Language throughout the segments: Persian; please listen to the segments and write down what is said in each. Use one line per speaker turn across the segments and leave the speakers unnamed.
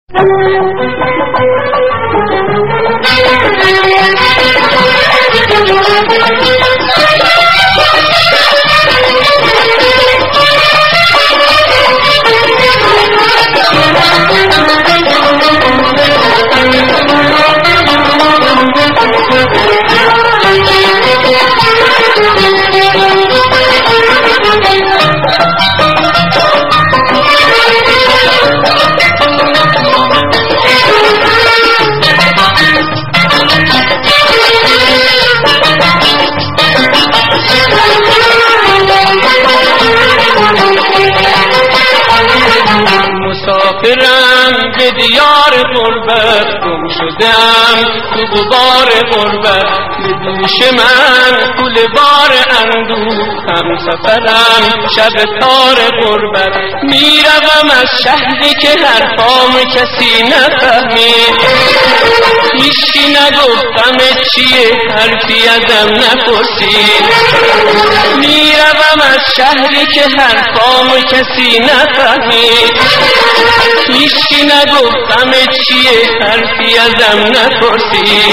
مسافرم به دیار غربت گم شدم تو غبار غربت به دوش من کول بار اندوه هم سفرم شب تار غربت میروم از شهری که حرفام کسی نفهمید هیچی نگفتم چیه حرفی ازم نپرسید میروم از شهری که حرفام کسی نفهمید هیچی نگفتم چیه حرفی ازم نپرسید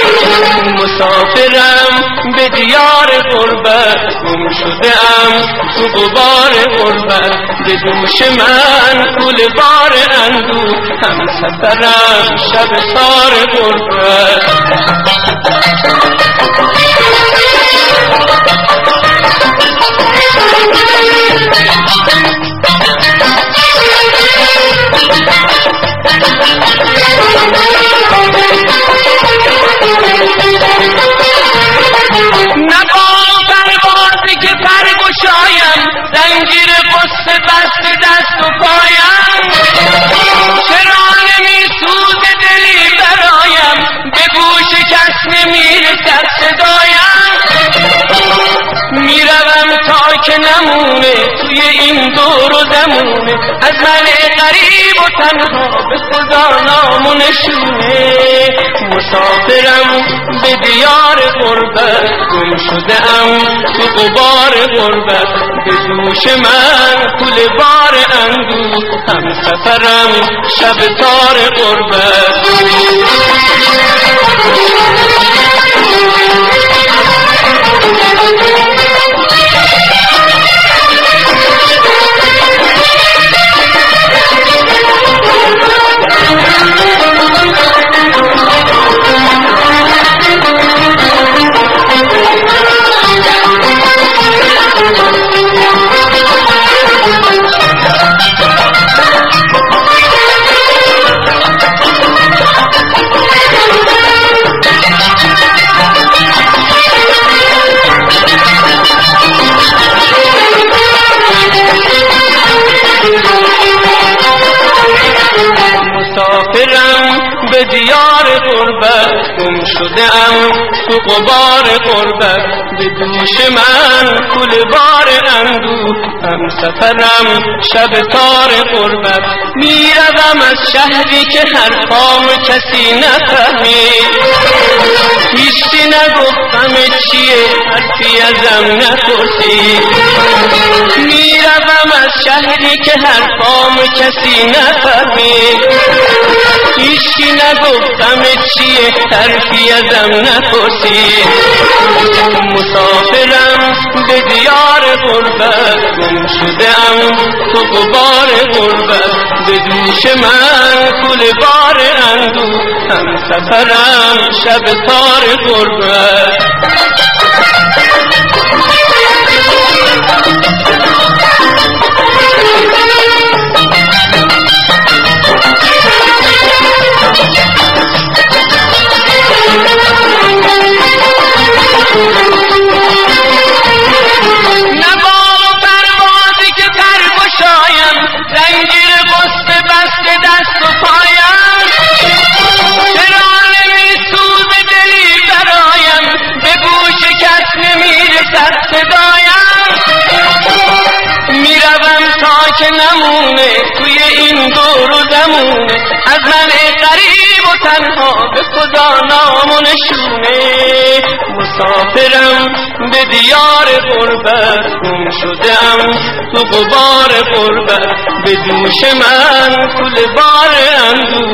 مسافرم به دیار غربت گم شدم تو غبار غربت به دوش من کول بار اندوه هم سفرم شب تار غربت زنجیر قصه بست دست و پایم چرا نمی سوزه دلی برایم به گوش کس نمیرسد صدایم میروم تا که نمونه توی این دور و زمونه از من غریب و تنها به خدا نام و نشونه مسافرم به دیار غربت گم شده‌ام تو غبار غربت به دوش من کول بار اندوه هم سفرم شب تار غربت مسافرم به دیار غربت گم شده‌ام تو غبار غربت به دوش من کول بار اندوه هم سفرم شب تار غربت میروم از شهری که حرفام کسی نفهمید هیچی نگفتم چیه حرفی ازم نپرسید میروم از شهری که حرفام کسی نفهمید هیچی نگفتم چیه حرفی ازم نپرسید مسافرم به دیار غربت گم شده‌ام تو غبار غربت به دوش من کول بار اندوه هم سفرم شب تار غربت زنجیر قصه بست دست و پایم چرا نمی سوزه دلی برایم به گوش کس نمیرسد صدایم میروم تا که نمونه توی این دور و زمونه از من غریب و تنها به خدا نام و نشونه مسافرم به دیار غربت گم شده‌ام تو غبار غربت به دوش من کول بار اندوه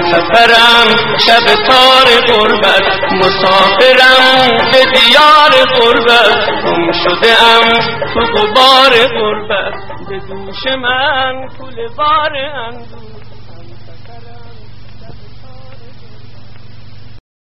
سفرم شب تار غربت، مسافرم به دیار غربت، گم شده ام تو غبار غربت، به دوش من کول بار اندوه.